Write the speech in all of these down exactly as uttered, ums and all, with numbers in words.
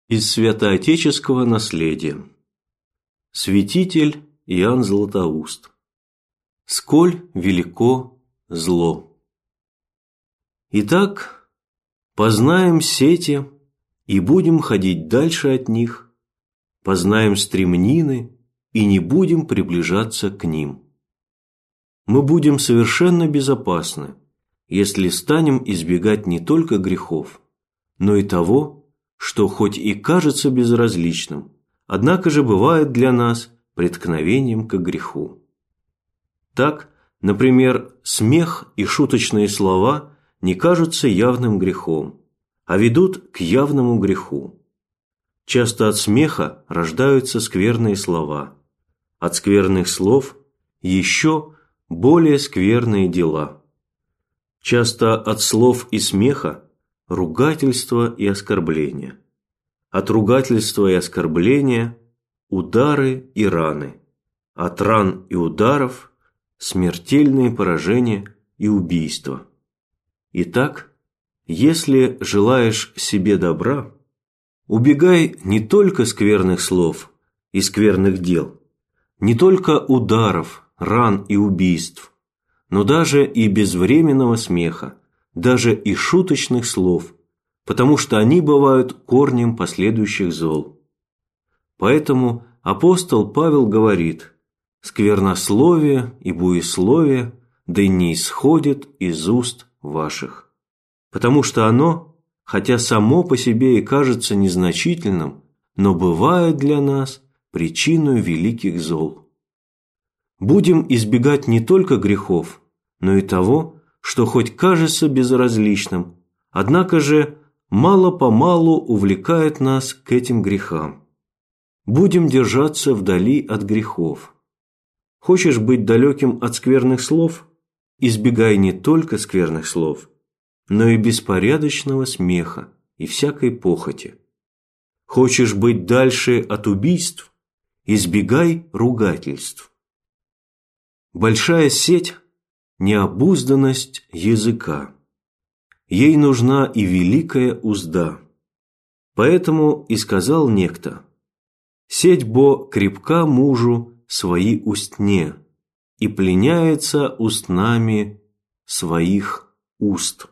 Из святоотеческого наследия. Святитель Иоанн Златоуст. Сколь велико зло. Итак, познаем сети и будем ходить дальше от них, познаем стремнины и не будем приближаться к ним. Мы будем совершенно безопасны, если станем избегать не только грехов, но и того, что хоть и кажется безразличным, однако же бывает для нас преткновением к греху. Так, например, смех и шуточные слова не кажутся явным грехом, а ведут к явному греху. Часто от смеха рождаются скверные слова, от скверных слов еще более скверные дела. Часто от слов и смеха ругательство и оскорбление, от ругательства и оскорбления удары и раны, от ран и ударов смертельные поражения и убийства. Итак, если желаешь себе добра, убегай не только скверных слов и скверных дел, не только ударов, ран и убийств, но даже и безвременного смеха, даже и шуточных слов, потому что они бывают корнем последующих зол. Поэтому апостол Павел говорит: «Сквернословие и буесловие да и не исходит из уст ваших», потому что оно, хотя само по себе и кажется незначительным, но бывает для нас причиной великих зол. Будем избегать не только грехов, но и того, что хоть кажется безразличным, однако же мало-помалу увлекает нас к этим грехам. Будем держаться вдали от грехов. Хочешь быть далеким от скверных слов? Избегай не только скверных слов, но и беспорядочного смеха и всякой похоти. Хочешь быть дальше от убийств? Избегай ругательств. Большая сеть – необузданность языка. Ей нужна и великая узда. Поэтому и сказал некто: «Сеть бо крепка мужу свои устне, и пленяется устнами своих уст».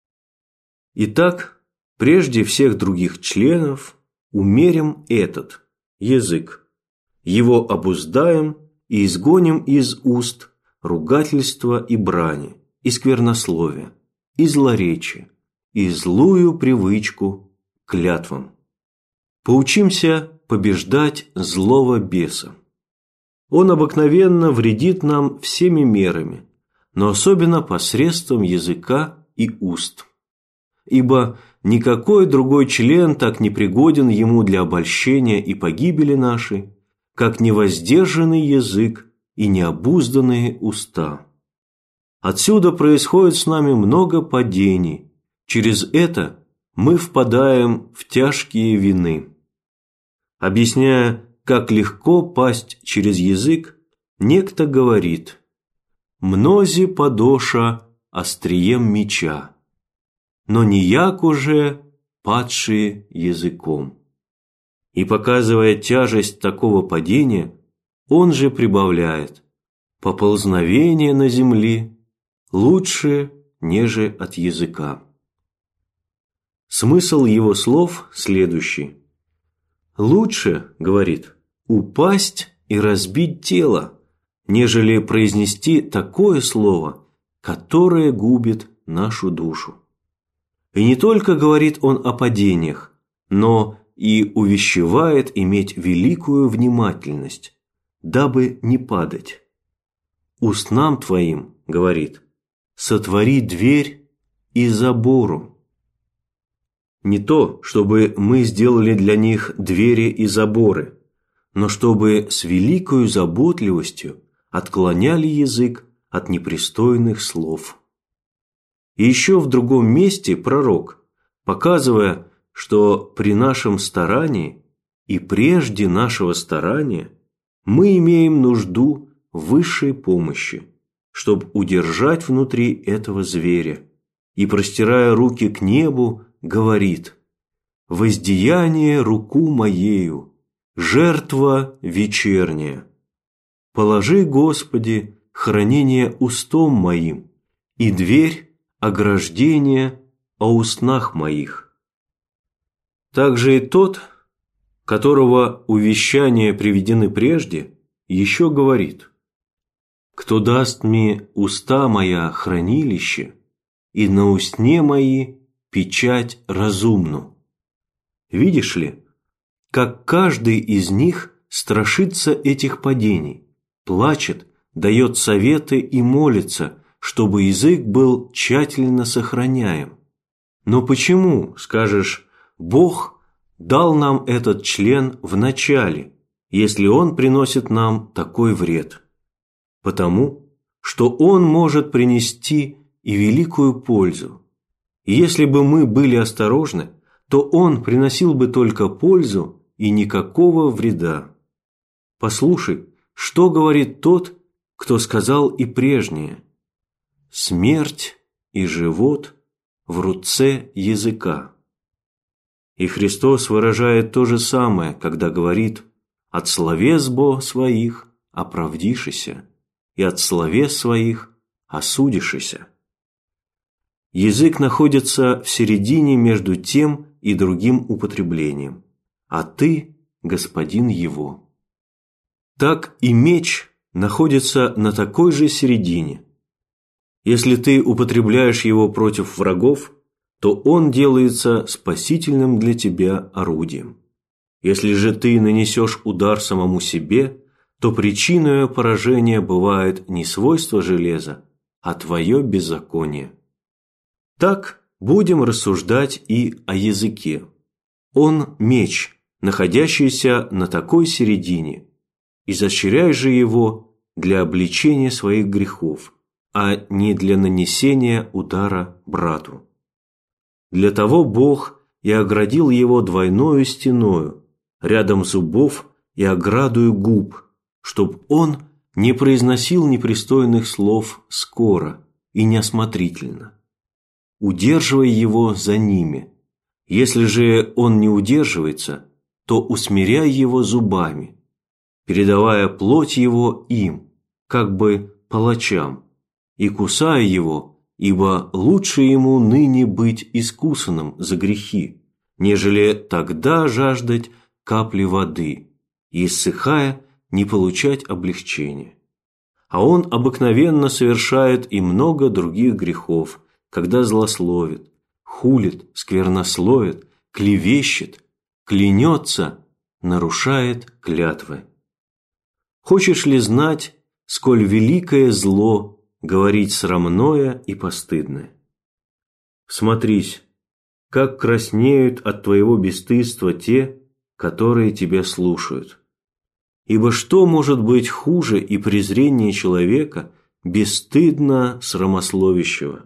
Итак, прежде всех других членов умерим этот, язык. Его обуздаем и изгоним из уст ругательства и брани, и сквернословия, и злоречия, и злую привычку к клятвам. Поучимся побеждать злого беса. Он обыкновенно вредит нам всеми мерами, но особенно посредством языка и уст. Ибо никакой другой член так не пригоден ему для обольщения и погибели нашей, как невоздержанный язык и необузданные уста. Отсюда происходит с нами много падений, через это мы впадаем в тяжкие вины. Объясняя, как легко пасть через язык, некто говорит: «Мнози подоша острием меча, но не як уже падшие языком». И показывая тяжесть такого падения, он же прибавляет: «Поползновение на земли лучше, неже от языка». Смысл его слов следующий: «Лучше, — говорит, — упасть и разбить тело, нежели произнести такое слово, которое губит нашу душу». И не только говорит он о падениях, но и увещевает иметь великую внимательность, дабы не падать. «Устнам твоим, — говорит, — сотвори дверь и забору». Не то, чтобы мы сделали для них двери и заборы, но чтобы с великою заботливостью отклоняли язык от непристойных слов. И еще в другом месте пророк, показывая, что при нашем старании и прежде нашего старания мы имеем нужду в высшей помощи, чтобы удержать внутри этого зверя, и, простирая руки к небу, говорит: воздеяние руку моею, жертва вечерняя. Положи, Господи, хранение устом моим и дверь ограждения о устнах моих. Также и тот, которого увещания приведены прежде, еще говорит: «Кто даст мне уста моя хранилище, и на устне мои печать разумну». Видишь ли, как каждый из них страшится этих падений, плачет, дает советы и молится, чтобы язык был тщательно сохраняем. Но почему, скажешь, Бог дал нам этот член в начале, если он приносит нам такой вред? Потому, что он может принести и великую пользу. И если бы мы были осторожны, то он приносил бы только пользу и никакого вреда. Послушай, что говорит тот, кто сказал и прежнее: «Смерть и живот в руце языка». И Христос выражает то же самое, когда говорит: «От словес бо своих оправдишися, и от словес своих осудишися». Язык находится в середине между тем и другим употреблением, а ты – господин его. Так и меч находится на такой же середине. Если ты употребляешь его против врагов, то он делается спасительным для тебя орудием. Если же ты нанесешь удар самому себе, то причиной поражения бывает не свойство железа, а твое беззаконие. Так будем рассуждать и о языке. Он – меч, находящийся на такой середине. Изощряй же его для обличения своих грехов, а не для нанесения удара брату. Для того Бог и оградил его двойною стеною, рядом зубов и оградою губ, чтоб он не произносил непристойных слов скоро и неосмотрительно. Удерживай его за ними. Если же он не удерживается, то усмиряй его зубами, передавая плоть его им, как бы палачам, и кусая его, ибо лучше ему ныне быть искусанным за грехи, нежели тогда жаждать капли воды и, иссыхая, не получать облегчения. А он обыкновенно совершает и много других грехов, когда злословит, хулит, сквернословит, клевещет, клянется, нарушает клятвы. Хочешь ли знать, сколь великое зло говорить срамное и постыдное? Всмотрись, как краснеют от твоего бесстыдства те, которые тебя слушают. Ибо что может быть хуже и презрение человека, бесстыдно срамословящего?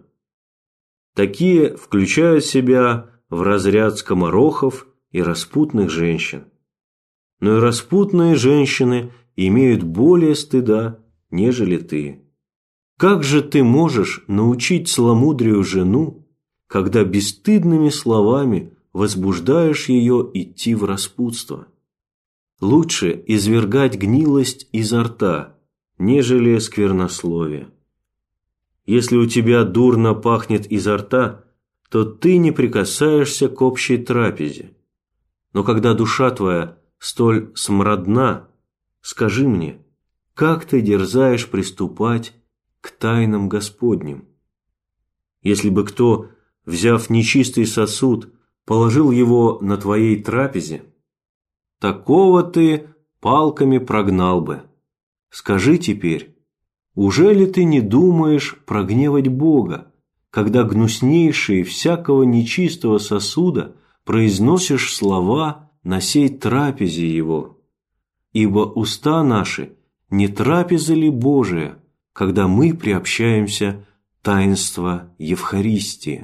Такие включают себя в разряд скоморохов и распутных женщин. Но и распутные женщины имеют более стыда, нежели ты. Как же ты можешь научить целомудрию жену, когда бесстыдными словами возбуждаешь ее идти в распутство? Лучше извергать гнилость изо рта, нежели сквернословие. Если у тебя дурно пахнет изо рта, то ты не прикасаешься к общей трапезе. Но когда душа твоя столь смрадна, скажи мне, как ты дерзаешь приступать к тайнам Господним? Если бы кто, взяв нечистый сосуд, положил его на твоей трапезе, такого ты палками прогнал бы. Скажи теперь, ужели ты не думаешь прогневать Бога, когда гнуснейшие всякого нечистого сосуда произносишь слова на сей трапезе его? Ибо уста наши не трапеза ли Божия, когда мы приобщаемся таинства Евхаристии?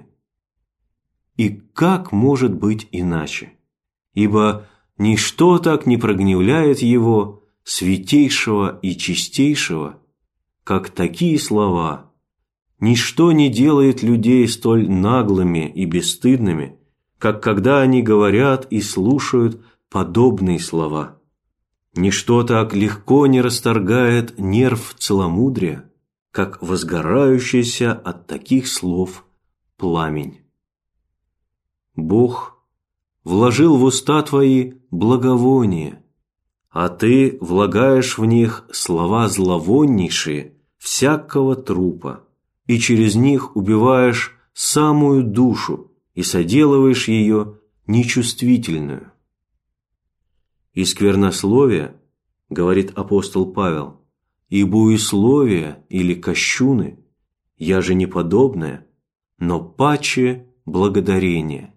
И как может быть иначе? Ибо ничто так не прогневляет его, святейшего и чистейшего, как такие слова. Ничто не делает людей столь наглыми и бесстыдными, как когда они говорят и слушают подобные слова. Ничто так легко не расторгает нерв целомудрия, как возгорающийся от таких слов пламень. Бог вложил в уста твои благовоние, а ты влагаешь в них слова зловоннейшие всякого трупа, и через них убиваешь самую душу и соделываешь ее нечувствительную. И сквернословие, говорит апостол Павел, и буесловие или кощуны, я же не подобное, но паче благодарение.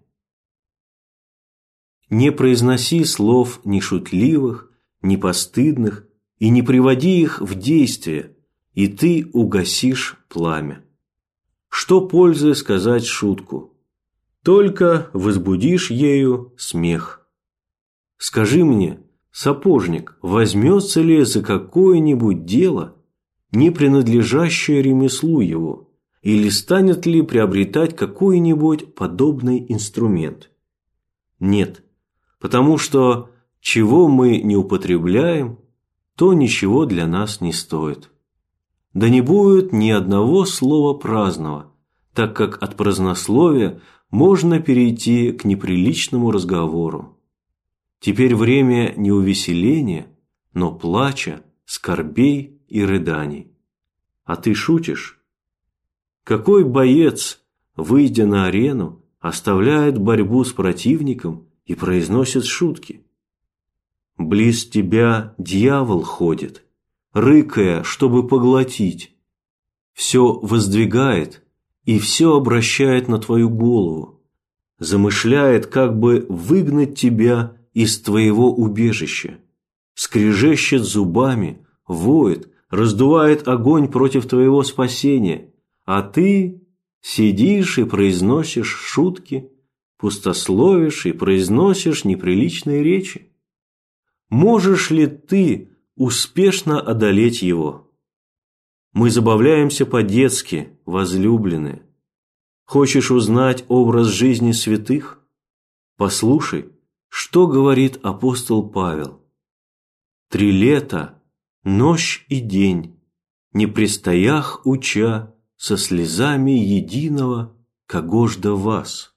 Не произноси слов ни шутливых, ни постыдных, и не приводи их в действие, и ты угасишь пламя. Что пользы сказать шутку? Только возбудишь ею смех. Скажи мне, сапожник возьмется ли за какое-нибудь дело, не принадлежащее ремеслу его, или станет ли приобретать какой-нибудь подобный инструмент? Нет, потому что чего мы не употребляем, то ничего для нас не стоит. Да не будет ни одного слова праздного, так как от празднословия можно перейти к неприличному разговору. Теперь время не увеселения, но плача, скорбей и рыданий. А ты шутишь? Какой боец, выйдя на арену, оставляет борьбу с противником и произносит шутки? Близ тебя дьявол ходит, рыкая, чтобы поглотить. Все воздвигает и все обращает на твою голову, замышляет, как бы выгнать тебя из твоего убежища, скрежещет зубами, воет, раздувает огонь против твоего спасения, а ты сидишь и произносишь шутки, пустословишь и произносишь неприличные речи. Можешь ли ты успешно одолеть его? Мы забавляемся по-детски, возлюбленные. Хочешь узнать образ жизни святых? Послушай, что говорит апостол Павел. «Три лета, ночь и день, не престоях уча, со слезами единого, когожда вас».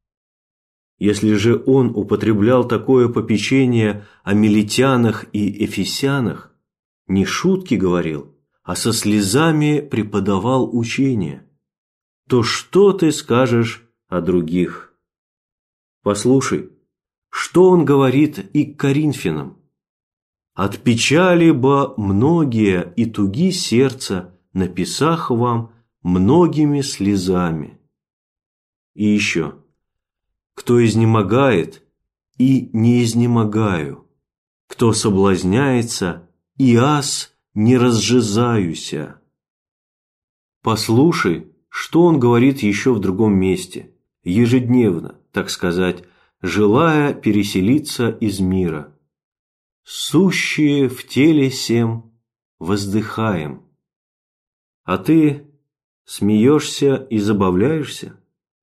Если же он употреблял такое попечение о милетянах и эфесянах, не шутки говорил, а со слезами преподавал учение, то что ты скажешь о других? Послушай, что он говорит и к Коринфянам? «От печали ба многие и туги сердца написах вам многими слезами». И еще: «Кто изнемогает, и не изнемогаю, кто соблазняется, и аз не разжизаюся». Послушай, что он говорит еще в другом месте, ежедневно, так сказать, желая переселиться из мира. «Сущие в теле сем воздыхаем». А ты смеешься и забавляешься?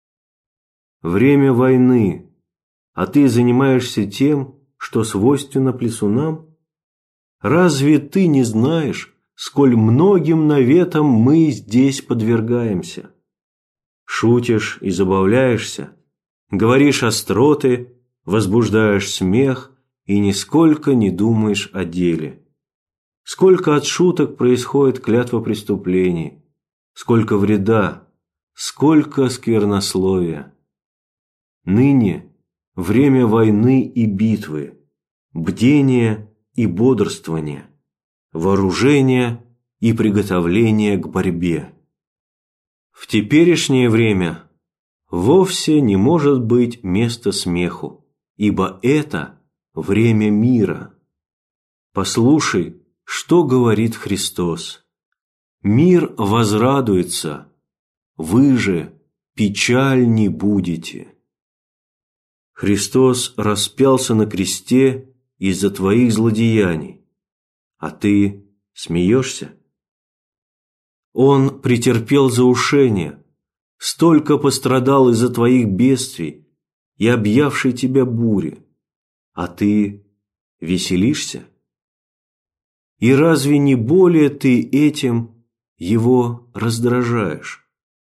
Время войны, а ты занимаешься тем, что свойственно плесунам? Разве ты не знаешь, сколь многим наветам мы здесь подвергаемся? Шутишь и забавляешься, говоришь остроты, возбуждаешь смех и нисколько не думаешь о деле. Сколько от шуток происходит клятва преступлений, сколько вреда, сколько сквернословия. Ныне время войны и битвы, бдения и бодрствования, вооружения и приготовления к борьбе. В теперешнее время вовсе не может быть места смеху, ибо это время мира. Послушай, что говорит Христос. «Мир возрадуется, вы же печаль не будете». Христос распялся на кресте из-за твоих злодеяний, а ты смеешься? Он претерпел заушение, столько пострадал из-за твоих бедствий, и объявшей тебя буре, а ты веселишься? И разве не более ты этим его раздражаешь?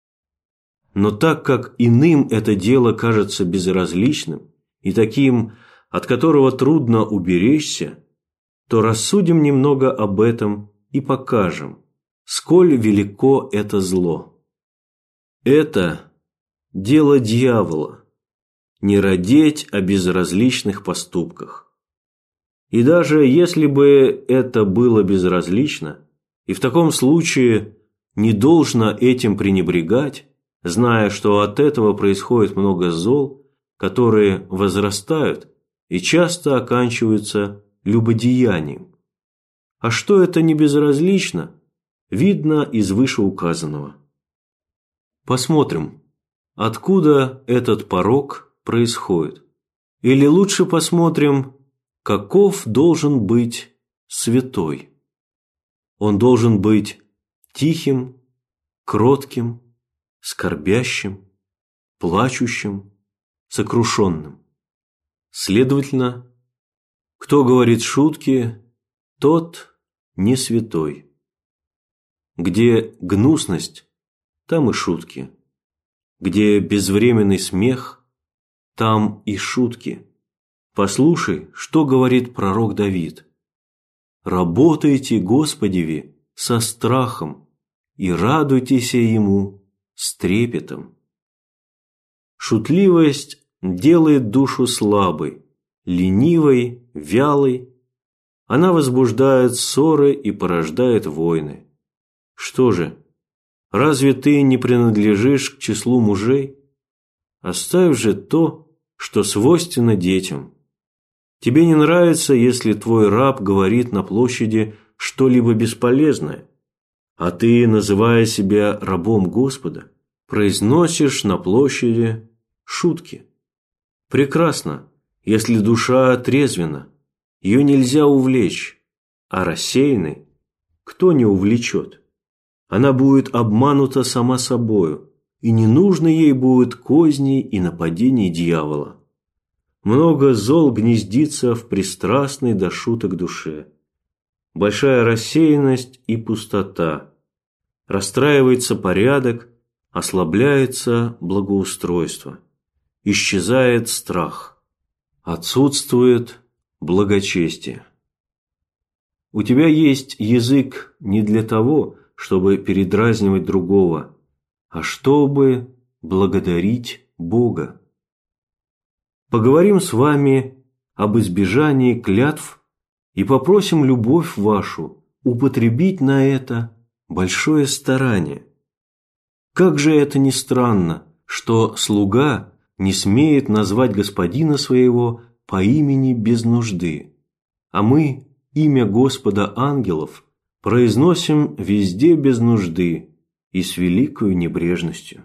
Но так как иным это дело кажется безразличным и таким, от которого трудно уберечься, то рассудим немного об этом и покажем, сколь велико это зло. Это дело дьявола – не радеть о безразличных поступках. И даже если бы это было безразлично, и в таком случае не должно этим пренебрегать, зная, что от этого происходит много зол, которые возрастают и часто оканчиваются любодеянием. А что это не безразлично, видно из вышеуказанного. Посмотрим, откуда этот порок происходит. Или лучше посмотрим, каков должен быть святой. Он должен быть тихим, кротким, скорбящим, плачущим, сокрушенным. Следовательно, кто говорит шутки, тот не святой. Где гнусность, там и шутки. Где безвременный смех, там и шутки. Послушай, что говорит пророк Давид. «Работайте Господеви со страхом и радуйтесь Ему с трепетом». Шутливость делает душу слабой, ленивой, вялой. Она возбуждает ссоры и порождает войны. Что же, разве ты не принадлежишь к числу мужей? Оставь же то, что свойственно детям. Тебе не нравится, если твой раб говорит на площади что-либо бесполезное, а ты, называя себя рабом Господа, произносишь на площади шутки. Прекрасно, если душа трезвена, ее нельзя увлечь, а рассеянной кто не увлечет? Она будет обманута сама собою, и не нужно ей будет козней и нападений дьявола. Много зол гнездится в пристрастной до шуток душе. Большая рассеянность и пустота. Расстраивается порядок, ослабляется благоустройство. Исчезает страх. Отсутствует благочестие. У тебя есть язык не для того, чтобы передразнивать другого, а чтобы благодарить Бога. Поговорим с вами об избежании клятв и попросим любовь вашу употребить на это большое старание. Как же это ни странно, что слуга не смеет назвать господина своего по имени без нужды, а мы имя Господа ангелов произносим везде без нужды и с великою небрежностью.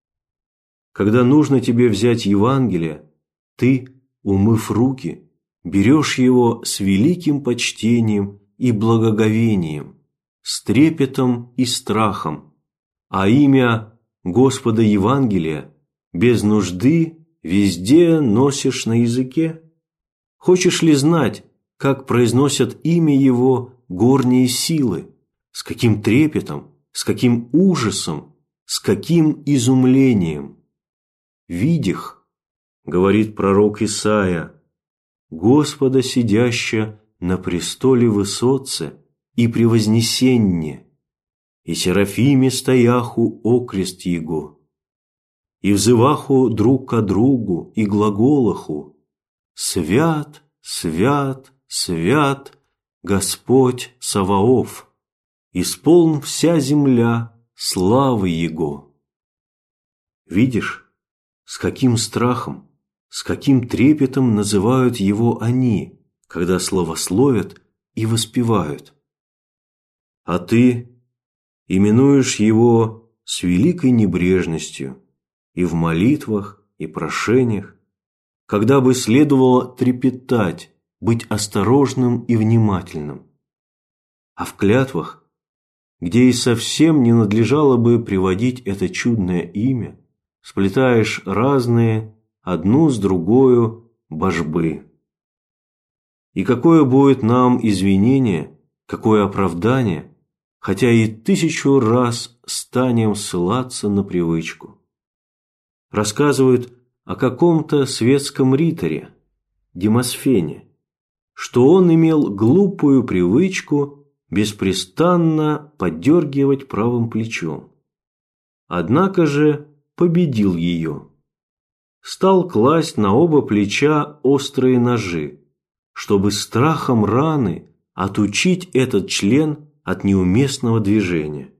Когда нужно тебе взять Евангелие, ты, умыв руки, берешь его с великим почтением и благоговением, с трепетом и страхом, а имя Господа Евангелия без нужды везде носишь на языке? Хочешь ли знать, как произносят имя его горние силы, с каким трепетом, с каким ужасом, с каким изумлением? «Видях, — говорит пророк Исаия, — Господа сидяща на престоле высоце и превознесенне, и серафиме стояху окрест его, и взываху друг ко другу и глаголаху: свят, свят, свят, Господь Саваоф, исполн вся земля славы Его». Видишь, с каким страхом, с каким трепетом называют его они, когда славословят и воспевают. А ты именуешь его с великой небрежностью и в молитвах, и прошениях, когда бы следовало трепетать, быть осторожным и внимательным. А в клятвах, где и совсем не надлежало бы приводить это чудное имя, сплетаешь разные одну с другою божбы. И какое будет нам извинение, какое оправдание, хотя и тысячу раз станем ссылаться на привычку. Рассказывают о каком-то светском риторе, Демосфене, что он имел глупую привычку беспрестанно поддергивать правым плечом. Однако же победил ее. Стал класть на оба плеча острые ножи, чтобы страхом раны отучить этот член от неуместного движения.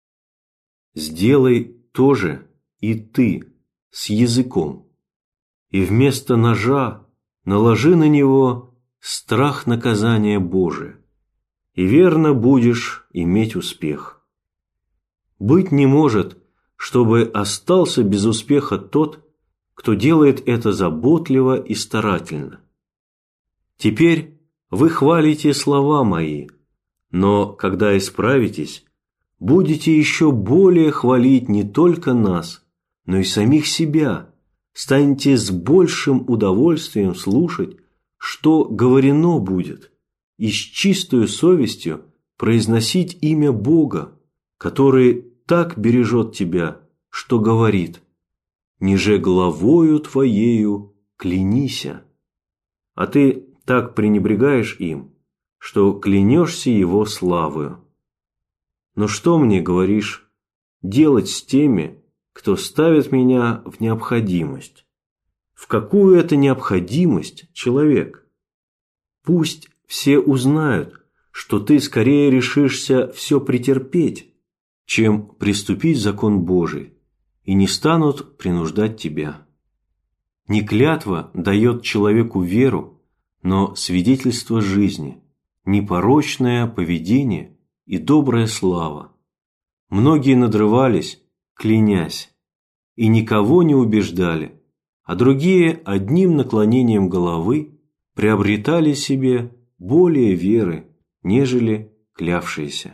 Сделай то же и ты с языком, и вместо ножа наложи на него страх наказания Божия, и верно будешь иметь успех. Быть не может, чтобы остался без успеха тот, кто делает это заботливо и старательно. Теперь вы хвалите слова мои, но когда исправитесь, будете еще более хвалить не только нас, но и самих себя, станете с большим удовольствием слушать, что говорено будет, и с чистою совестью произносить имя Бога, который так бережет тебя, что говорит: «Ниже главою твоею клянися», а ты так пренебрегаешь им, что клянешься его славою. Но что мне, говоришь, делать с теми, кто ставит меня в необходимость? В какую это необходимость, человек? Пусть все узнают, что ты скорее решишься все претерпеть, чем приступить закон Божий, и не станут принуждать тебя. Не клятва дает человеку веру, но свидетельство жизни, непорочное поведение и добрая слава. Многие надрывались, клянясь, и никого не убеждали, а другие одним наклонением головы приобретали себе более веры, нежели клявшиеся.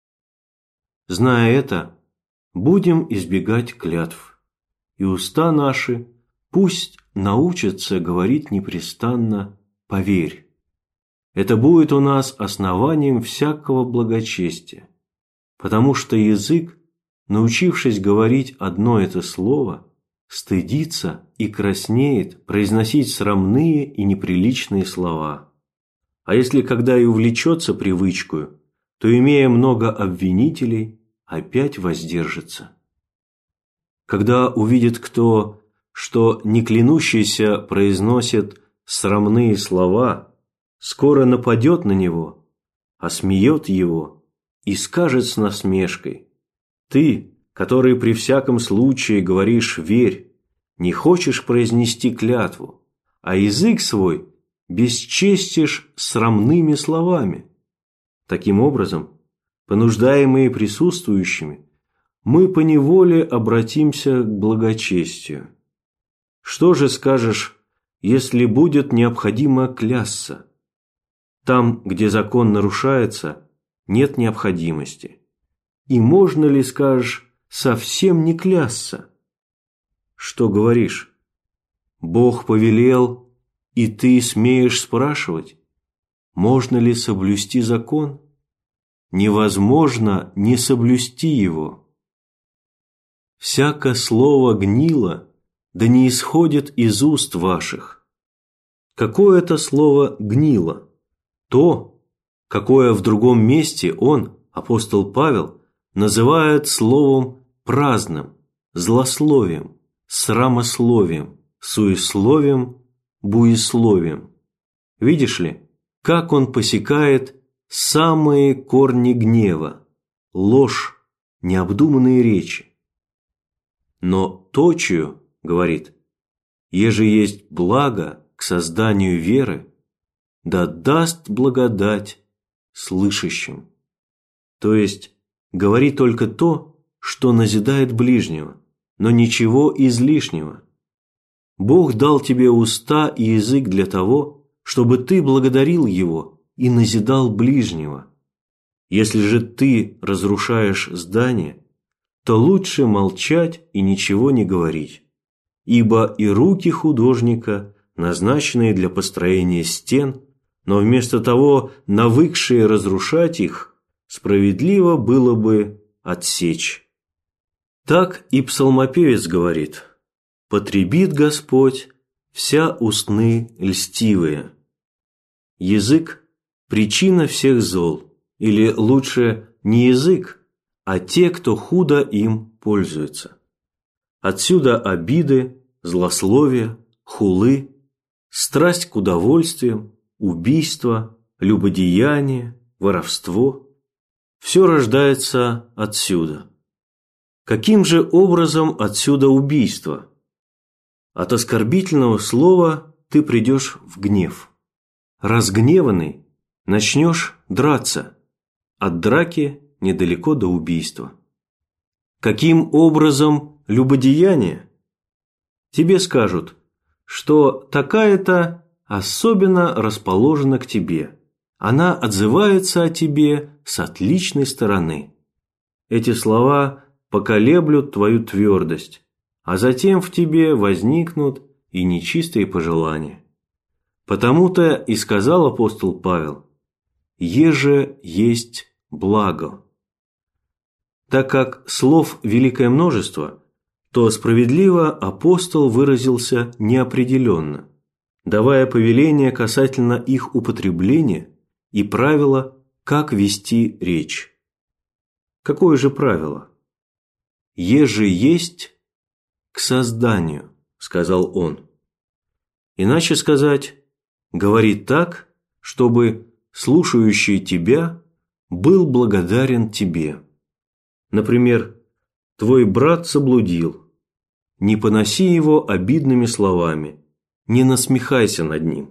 Зная это, будем избегать клятв, и уста наши пусть научатся говорить непрестанно «поверь». Это будет у нас основанием всякого благочестия, потому что язык, научившись говорить одно это слово, стыдится и краснеет произносить срамные и неприличные слова. А если когда и увлечется привычкою, то, имея много обвинителей, опять воздержится. Когда увидит кто, что неклянущийся произносит срамные слова, скоро нападет на него, осмеет его и скажет с насмешкой: «Ты, который при всяком случае говоришь «верь», не хочешь произнести клятву, а язык свой бесчестишь срамными словами». Таким образом, понуждаемые присутствующими, мы поневоле обратимся к благочестию. Что же скажешь, если будет необходимо клясться? Там, где закон нарушается, нет необходимости. И можно ли, скажешь, совсем не клясться? Что говоришь? Бог повелел, и ты смеешь спрашивать, можно ли соблюсти закон? Невозможно не соблюсти его. Всяко слово гнило, да не исходит из уст ваших. Какое это слово гнило? То, какое в другом месте он, апостол Павел, называет словом праздным, злословием, срамословием, суесловием, буесловием. Видишь ли, как он посекает самые корни гнева, ложь, необдуманные речи. Но точию, говорит, еже есть благо к созданию веры, да даст благодать слышащим. То есть, говори только то, что назидает ближнего, но ничего излишнего. Бог дал тебе уста и язык для того, чтобы ты благодарил Его и назидал ближнего. Если же ты разрушаешь здание, то лучше молчать и ничего не говорить. ибо и руки художника, назначенные для построения стен, но вместо того навыкшие разрушать их, справедливо было бы отсечь. Так и псалмопевец говорит: «Потребит Господь вся устны льстивые». Язык – причина всех зол, или лучше не язык, а те, кто худо им пользуется. Отсюда обиды, злословие, хулы, страсть к удовольствиям, убийство, любодеяние, воровство. Все рождается отсюда. Каким же образом отсюда убийство? От оскорбительного слова ты придешь в гнев. Разгневанный начнешь драться. От драки недалеко до убийства. Каким образом любодеяние? Тебе скажут, что такая-то особенно расположена к тебе. Она отзывается о тебе с отличной стороны. Эти слова поколеблют твою твердость, а затем в тебе возникнут и нечистые пожелания. Потому-то и сказал апостол Павел: «Еже есть благо». Так как слов великое множество, то справедливо апостол выразился неопределенно, давая повеление касательно их употребления и правила, как вести речь. Какое же правило? «Еже есть к созданию», – сказал он. Иначе сказать, говори так, чтобы слушающий тебя был благодарен тебе. Например, твой брат заблудил. Не поноси его обидными словами, не насмехайся над ним.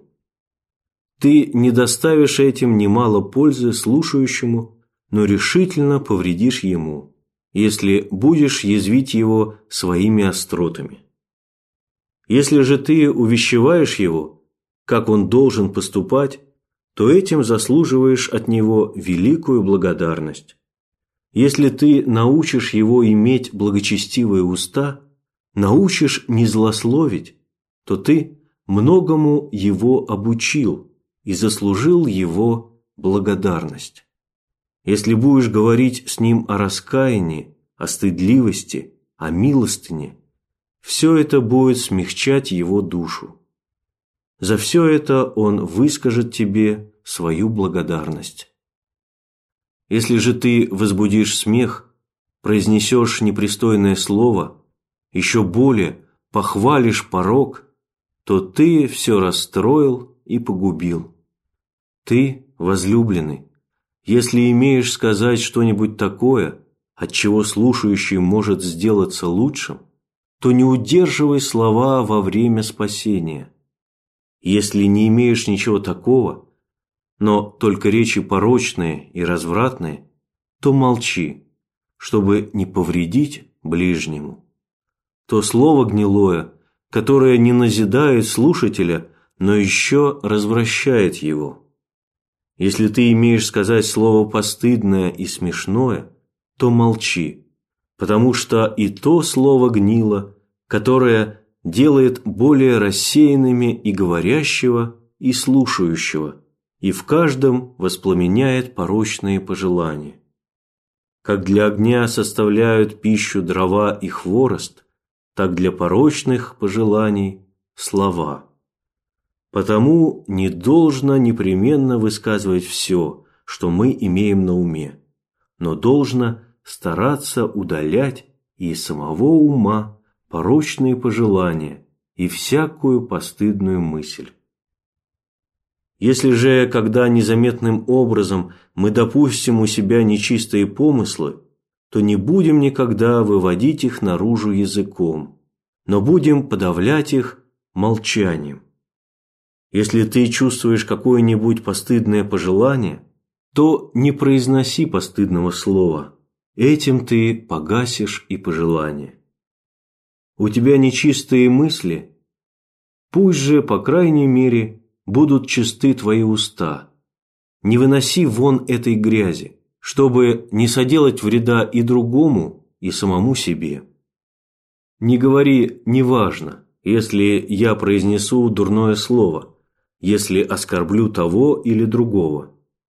Ты не доставишь этим немало пользы слушающему, но решительно повредишь ему, если будешь язвить его своими остротами. Если же ты увещеваешь его, как он должен поступать, то этим заслуживаешь от него великую благодарность. Если ты научишь его иметь благочестивые уста, научишь не злословить, то ты многому его обучил и заслужил его благодарность. Если будешь говорить с ним о раскаянии, о стыдливости, о милостыне, все это будет смягчать его душу. За все это он выскажет тебе свою благодарность. Если же ты возбудишь смех, произнесешь непристойное слово, еще более похвалишь порок, то ты все расстроил и погубил. Ты, возлюбленный, если имеешь сказать что-нибудь такое, от чего слушающий может сделаться лучшим, то не удерживай слова во время спасения. Если не имеешь ничего такого, но только речи порочные и развратные, то молчи, чтобы не повредить ближнему. То слово гнилое, которое не назидает слушателя, но еще развращает его. Если ты имеешь сказать слово постыдное и смешное, то молчи, потому что и то слово гнило, которое делает более рассеянными и говорящего, и слушающего, и в каждом воспламеняет порочные пожелания. Как для огня составляют пищу дрова и хворост, так для порочных пожеланий слова. Потому не должно непременно высказывать все, что мы имеем на уме, но должно стараться удалять и из самого ума порочные пожелания и всякую постыдную мысль. Если же, когда незаметным образом мы допустим у себя нечистые помыслы, то не будем никогда выводить их наружу языком, но будем подавлять их молчанием. Если ты чувствуешь какое-нибудь постыдное пожелание, то не произноси постыдного слова, этим ты погасишь и пожелание. У тебя нечистые мысли, пусть же, по крайней мере, будут чисты твои уста. Не выноси вон этой грязи, чтобы не соделать вреда и другому, и самому себе. Не говори «неважно», если я произнесу дурное слово, если оскорблю того или другого.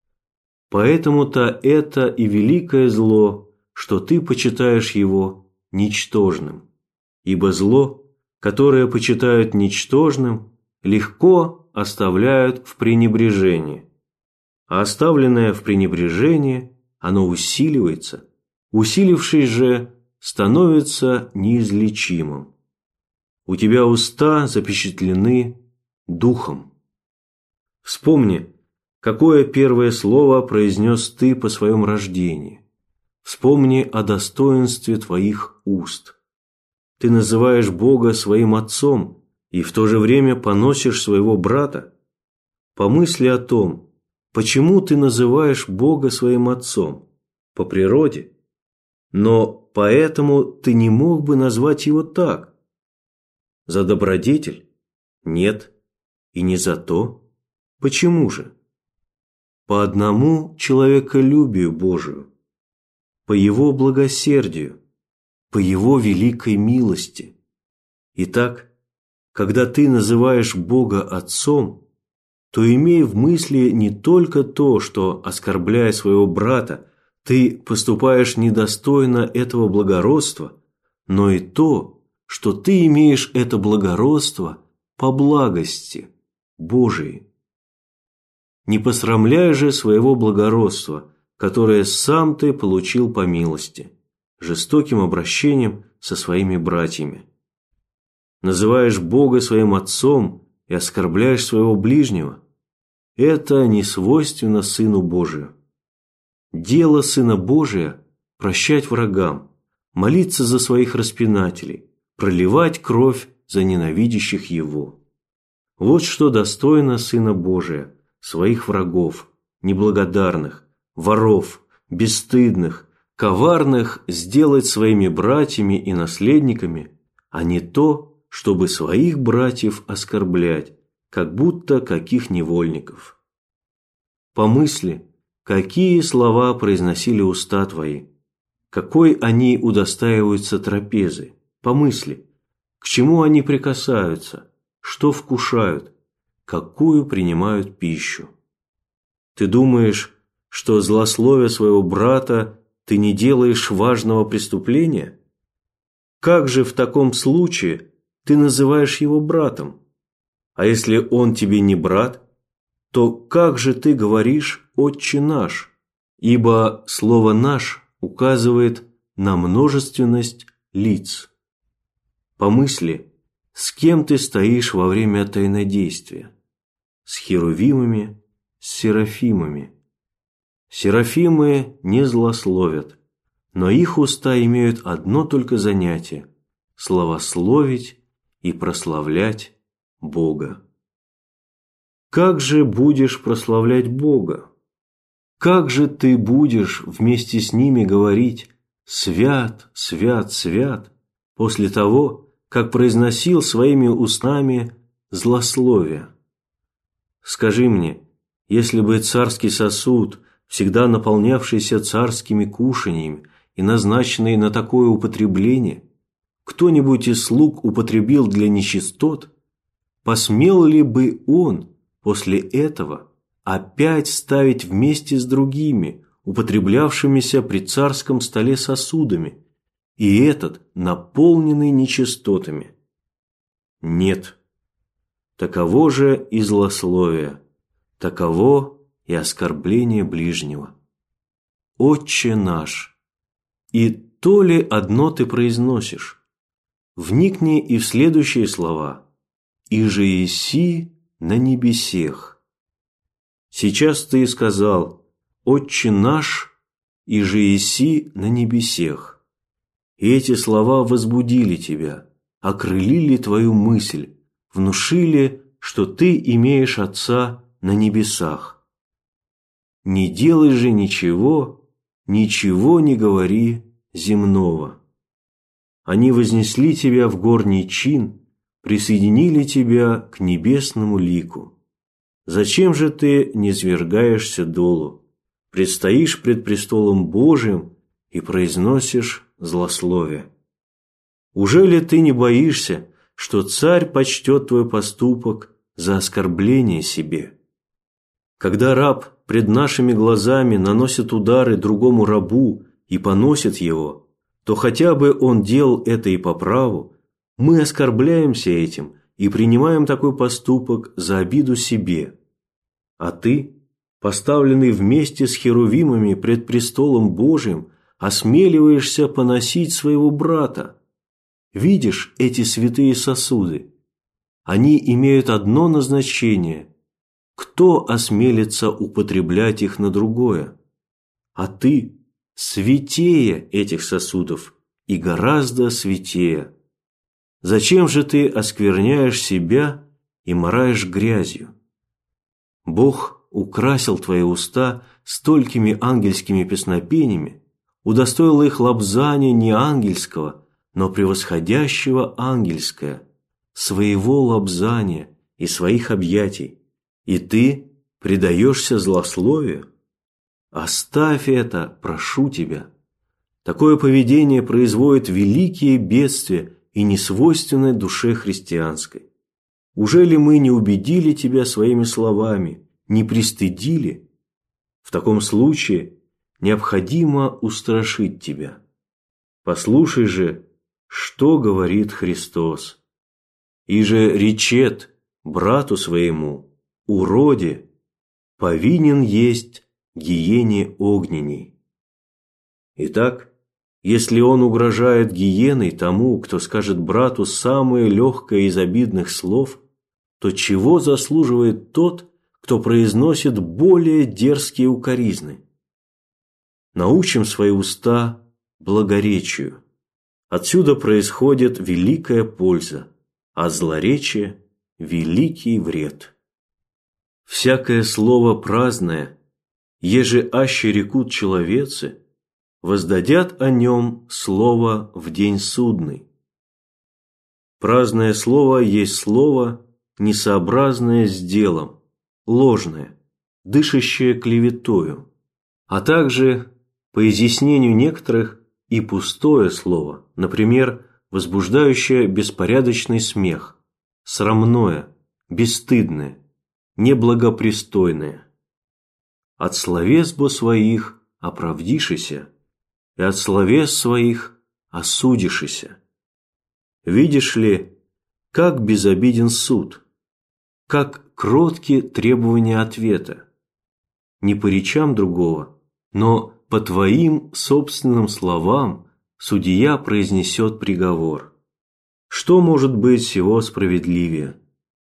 Поэтому-то это и великое зло, что ты почитаешь его ничтожным. Ибо зло, которое почитают ничтожным, легко оставляют в пренебрежении. А оставленное в пренебрежении, оно усиливается, усилившись же, становится неизлечимым. У тебя уста запечатлены духом. Вспомни, какое первое слово произнес ты по своем рождении. Вспомни о достоинстве твоих уст. Ты называешь Бога своим отцом и в то же время поносишь своего брата. Помысли о том, почему ты называешь Бога своим отцом? По природе. Но поэтому ты не мог бы назвать его так. За добродетель? Нет. И не за то. Почему же? По одному человеколюбию Божию, по его благосердию, по его великой милости. Итак, когда ты называешь Бога Отцом, то имей в мысли не только то, что, оскорбляя своего брата, ты поступаешь недостойно этого благородства, но и то, что ты имеешь это благородство по благости Божией. Не посрамляй же своего благородства, которое сам ты получил по милости, жестоким обращением со своими братьями. Называешь Бога своим отцом и оскорбляешь своего ближнего. Это не свойственно Сыну Божию. Дело Сына Божия – прощать врагам, молиться за своих распинателей, проливать кровь за ненавидящих Его. Вот что достойно Сына Божия – своих врагов, неблагодарных, воров, бесстыдных, коварных сделать своими братьями и наследниками, а не то, чтобы своих братьев оскорблять, как будто каких невольников. Помысли, какие слова произносили уста твои, какой они удостаиваются трапезы. Помысли, к чему они прикасаются, что вкушают, какую принимают пищу. Ты думаешь, что, злословя своего брата, ты не делаешь важного преступления? Как же в таком случае ты называешь его братом? А если он тебе не брат, то как же ты говоришь «Отче наш»? Ибо слово «наш» указывает на множественность лиц. Помысли, с кем ты стоишь во время тайнодействия? С херувимами, с серафимами. Серафимы не злословят, но их уста имеют одно только занятие – славословить и прославлять Бога. Как же будешь прославлять Бога? Как же ты будешь вместе с ними говорить «Свят, свят, свят» после того, как произносил своими устами злословие? Скажи мне, если бы царский сосуд, всегда наполнявшийся царскими кушаньями и назначенный на такое употребление, кто-нибудь из слуг употребил для нечистот, посмел ли бы он после этого опять ставить вместе с другими, употреблявшимися при царском столе сосудами, и этот наполненный нечистотами? Нет. Таково же и злословие, таково и оскорбление ближнего. Отче наш, и то ли одно ты произносишь? Вникни и в следующие слова: «Иже еси на небесех». Сейчас ты сказал «Отче наш, иже еси на небесех». И эти слова возбудили тебя, окрылили твою мысль, внушили, что ты имеешь Отца на небесах. Не делай же ничего, ничего не говори земного. Они вознесли тебя в горний чин, присоединили тебя к небесному лику. Зачем же ты низвергаешься долу, предстоишь пред престолом Божиим и произносишь злословие? Ужели ты не боишься, что царь почтет твой поступок за оскорбление себе. Когда раб пред нашими глазами наносит удары другому рабу и поносит его, то хотя бы он делал это и по праву, мы оскорбляемся этим и принимаем такой поступок за обиду себе. А ты, поставленный вместе с херувимами пред престолом Божиим, осмеливаешься поносить своего брата. Видишь эти святые сосуды? Они имеют одно назначение. Кто осмелится употреблять их на другое? А ты святее этих сосудов и гораздо святее. Зачем же ты оскверняешь себя и мараешь грязью? Бог украсил твои уста столькими ангельскими песнопениями, удостоил их лобзания не ангельского, но превосходящего ангельское, своего лобзания и своих объятий, и ты предаешься злословию? Оставь это, прошу тебя. Такое поведение производит великие бедствия и несвойственное душе христианской. Уже ли мы не убедили тебя своими словами, не пристыдили? В таком случае необходимо устрашить тебя. Послушай же, что говорит Христос. «И же речет брату своему, уроде, повинен есть гиене огненней». Итак, если он угрожает гиеной тому, кто скажет брату самое легкое из обидных слов, то чего заслуживает тот, кто произносит более дерзкие укоризны? Научим свои уста благоречию. Отсюда происходит великая польза, а злоречие – великий вред. Всякое слово праздное, еже аще рекут человецы, воздадят о нем слово в день судный. Праздное слово есть слово, несообразное с делом, ложное, дышащее клеветою, а также, по изъяснению некоторых, и пустое слово, например, возбуждающее беспорядочный смех, срамное, бесстыдное, неблагопристойное. От словес бо своих оправдишися, и от словес своих осудишися. Видишь ли, как безобиден суд, как кротки требования ответа, не по речам другого, но по твоим собственным словам судья произнесет приговор. Что может быть всего справедливее?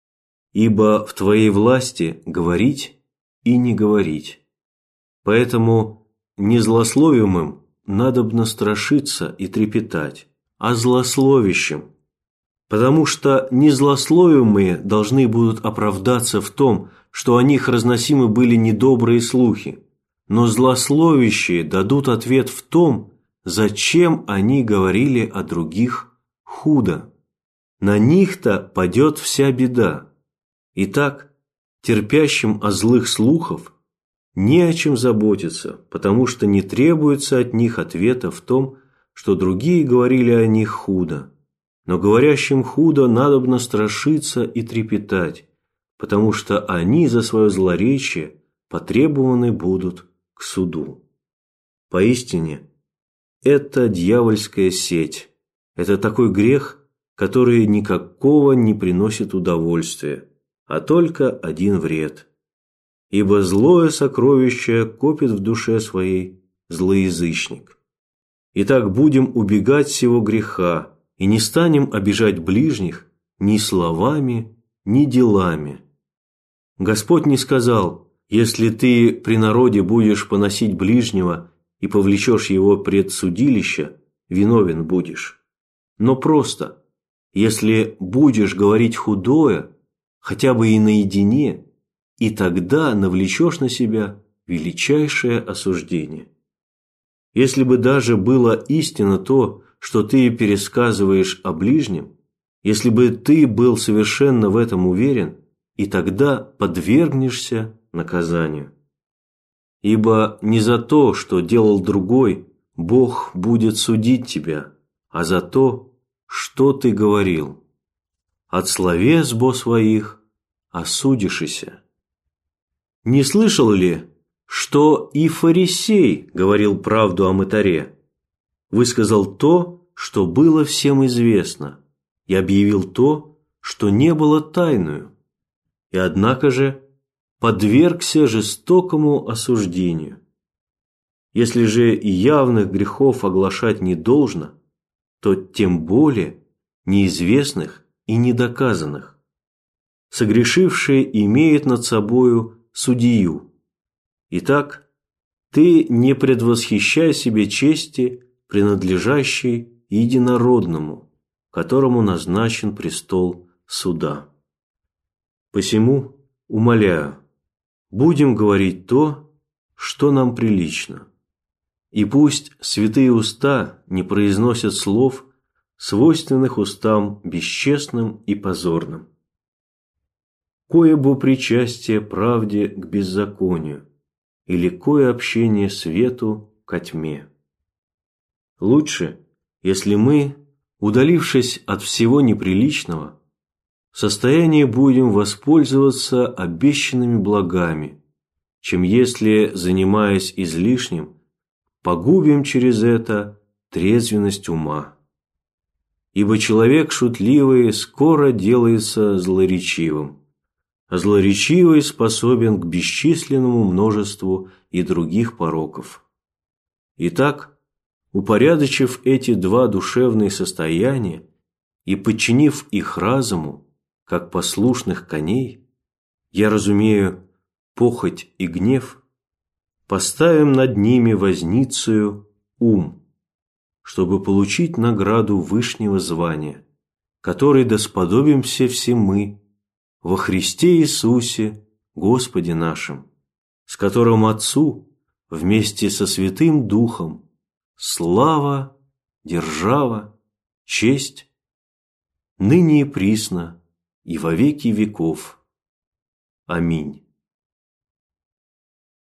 Ибо в твоей власти говорить и не говорить. Поэтому незлословимым надобно страшиться и трепетать, а злословящим, потому что незлословимые должны будут оправдаться в том, что о них разносимы были недобрые слухи, но злословящие дадут ответ в том, зачем они говорили о других худо. На них-то падет вся беда. Итак, терпящим о злых слухов не о чем заботиться, потому что не требуется от них ответа в том, что другие говорили о них худо. Но говорящим худо надобно страшиться и трепетать, потому что они за свое злоречие потребованы будут к суду. Поистине, это дьявольская сеть, это такой грех, который никакого не приносит удовольствия, а только один вред. Ибо злое сокровище копит в душе своей злоязычник. Итак, будем убегать сего греха и не станем обижать ближних ни словами, ни делами. Господь не сказал: если ты при народе будешь поносить ближнего и повлечешь его пред судилище, виновен будешь. Но просто, если будешь говорить худое, хотя бы и наедине, и тогда навлечешь на себя величайшее осуждение. Если бы даже было истинно то, что ты пересказываешь о ближнем, если бы ты был совершенно в этом уверен, и тогда подвергнешься наказанию. Ибо не за то, что делал другой, Бог будет судить тебя, а за то, что ты говорил. от словес бо своих осудишися. Не слышал ли, что и фарисей говорил правду о мытаре? Высказал то, что было всем известно, и объявил то, что не было тайною, и однако же подвергся жестокому осуждению. Если же и явных грехов оглашать не должно, то тем более неизвестных и недоказанных. Согрешивший имеет над собою судью. Итак, ты не предвосхищай себе чести, принадлежащей единородному, которому назначен престол суда. Посему, умоляю, будем говорить то, что нам прилично, и пусть святые уста не произносят слов, свойственных устам бесчестным и позорным. Кое бо причастие правде к беззаконию, или кое общение свету ко тьме. Лучше, если мы, удалившись от всего неприличного, в состоянии будем воспользоваться обещанными благами, чем если, занимаясь излишним, погубим через это трезвенность ума. Ибо человек шутливый скоро делается злоречивым, а злоречивый способен к бесчисленному множеству и других пороков. Итак, упорядочив эти два душевные состояния и подчинив их разуму, как послушных коней, я разумею похоть и гнев, поставим над ними возницею ум, чтобы получить награду вышнего звания, которой досподобимся все мы во Христе Иисусе, Господе нашим, с которым Отцу вместе со Святым Духом слава, держава, честь, ныне и присно, и во веки веков. Аминь.